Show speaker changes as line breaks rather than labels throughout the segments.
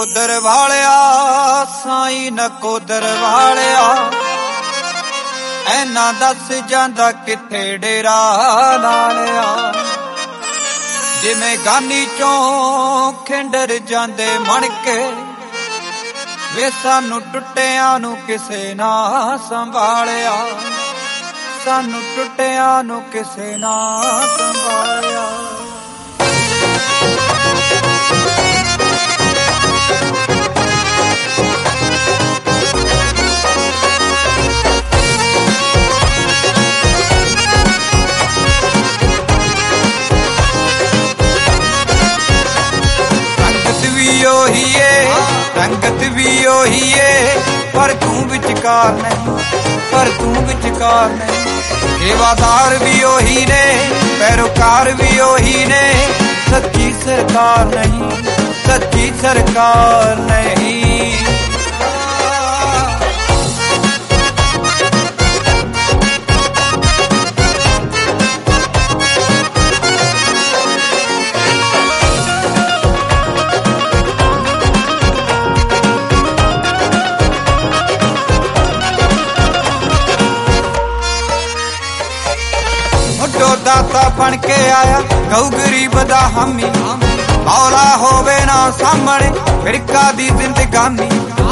ਨਕੋਦਰ ਵਾਲਿਆ ਸਾਈ ਨਕੋਦਰ ਵਾਲਿਆ ਐਨਾ ਦੱਸ ਜਾਂਦਾ ਕਿੱਥੇ ਡੇਰਾ ਲਾ ਲਿਆ। ਜਿਵੇਂ ਗਾਨੀ ਚੋਂ ਖਿੰਡਰ ਜਾਂਦੇ ਮਣ ਕੇ ਵੇ ਸਾਨੂੰ ਟੁੱਟਿਆਂ ਨੂੰ ਕਿਸੇ ਨਾ ਸੰਭਾਲਿਆ, ਸਾਨੂੰ ਟੁੱਟਿਆਂ ਨੂੰ ਕਿਸੇ ਨਾ ਸੰਭਾਲਿਆ। रंगत भी ओही है पर तू विचकार नहीं, पर तू विचकार नहीं। सेवादार भी ओही ने पैरोकार भी ओही ने, सच्ची सरकार नहीं, सच्ची सरकार नहीं। दाता बन के आया गऊ गरीब दा हामी, मौला होवे ना सामने फिरका दी जिंदगानी।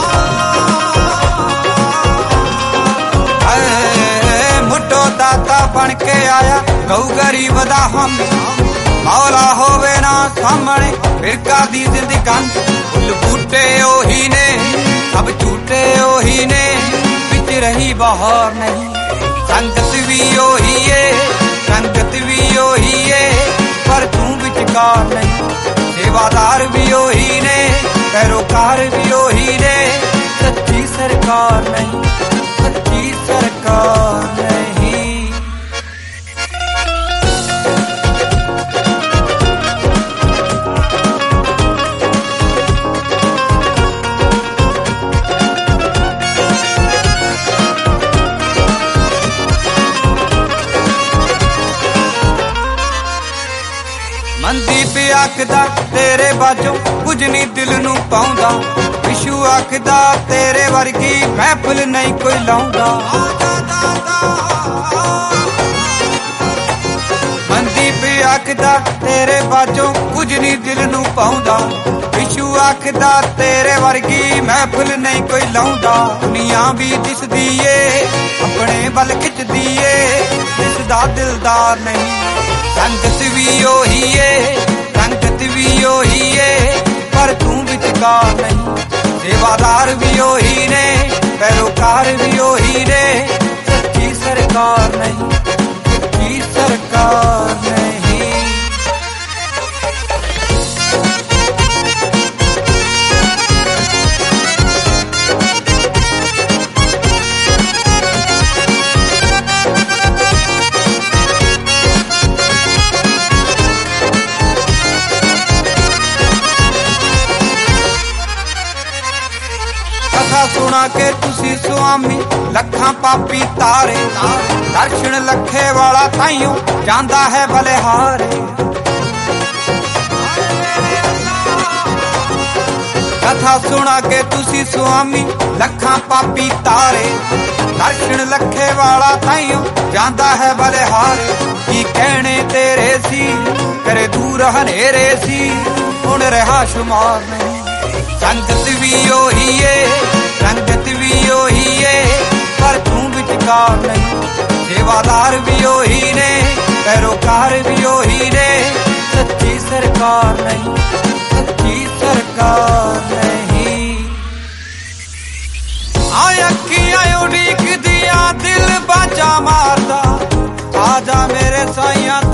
मुट्टो दाता बन के आया गऊ गरीब दा हामी, मौला होवे ना सामने फिरका दी जिंदगानी। फुल बूटे ओही ने सब झूठे ओही ने, बिच रही बहार नहीं। संगत भी ओही है संगत भी ओही है पर तू विचकार नहीं। सेवादार भी ओही ने पैरोकार भी ओही ने, सच्ची सरकार नहीं, सच्ची सरकार नहीं। मनदीप आखदा तेरे बाजों कुछ नहीं दिल नू पाउंदा, विशु आखदा तेरे वर्गी महफिल नहीं कोई लाउंदा। मनदीप आखदा तेरे बाजों कुछ नहीं दिल नू पाउंदा, विशु आखदा तेरे वर्गी महफिल नहीं कोई लाउंदा। दुनिया भी दिसदी ए अपने बल खिचदी ए, दिसदा दिलदार नहीं। संगत भी ओही है संगत भी ओही है पर तू विचकार नहीं। सेवादार भी ओही ने पैरोकार भी ओही ने, सच्ची सरकार नहीं, सच्ची सरकार नहीं। सुना के तुसी स्वामी लखां पापी तारे, दर्शन लखे वाला ताइयों जांदा है बलिहारे। कथा सुना के तुसी स्वामी लखां पापी तारे, दर्शन लखे वाला ताइयों जांदा है बलिहारे। की कहने तेरे सी करे दूर हनेरे सी, हुण रहा शुमार नहीं। संगत भी ओही है संगत भी ओही है पर तू विचकार नहीं। सेवादार भी ओही ने पैरोकार भी ओही ने, सच्ची सरकार नहीं, सच्ची सरकार नहीं। अखियां उड़ीक दिया दिल बाजा मारदा, आजा मेरे साइया